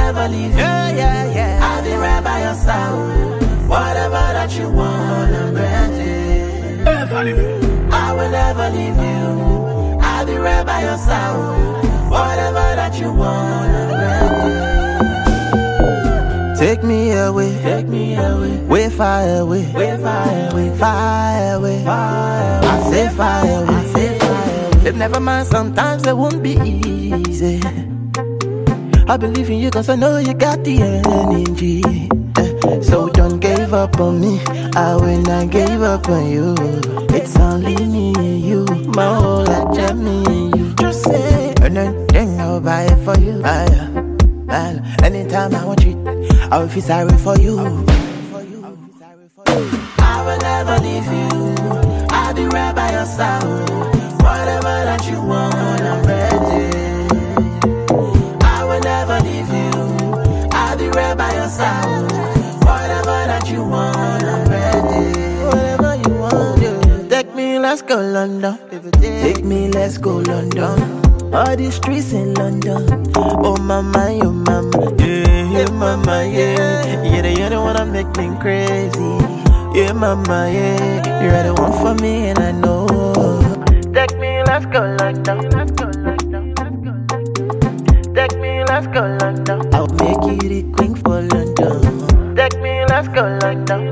never leave you. I'll be right by your side. Whatever that you want, I'm ready. I will never leave you. I'll be right by your side. Whatever that you want, I'm ready. Take me away, way far away, far away. I say far away. If never mind, sometimes it won't be easy. I believe in you cause I know you got the energy. So don't give up on me, I will not give up on you. It's only me and you, my whole life just me and you. Just say, and then I'll buy it for you. Anytime I want you, I will feel sorry for you. I will never leave you, I'll be right by your side. Whatever that you want, I'm ready. I will never leave you, I'll be right by your side. Whatever that you want, I'm ready. Whatever you want, yeah. Take me, let's go London. Take me, let's go London. All the streets in London. Oh mama, yeah, mama, yeah. You're the one that make me crazy. Yeah, mama, yeah. You're the one for me, and I know. Take me, let's go London. Take me, let's go London. I'll make you the queen for London. Take me, let's go London.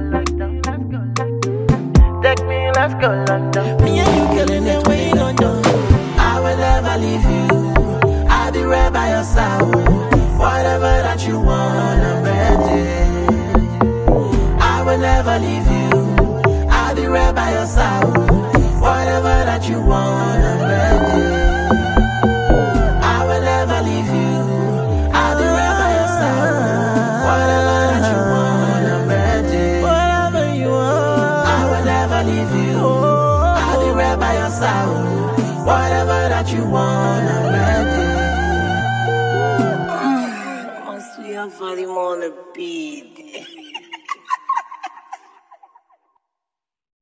Take me, let's go London. Me and you killing it way in London. I will never leave you, I'll be right by your side. Whatever that you want, I'm ready. I will never leave you, I'll be right by your side. Whatever that you want, I'm ready. I will never leave you, I'll be right by your side. Whatever that you want, I'm ready. Whatever you want, I will never leave you, I'll be right by your side. Whatever that you want, I'm ready. Must we have volume on the beat?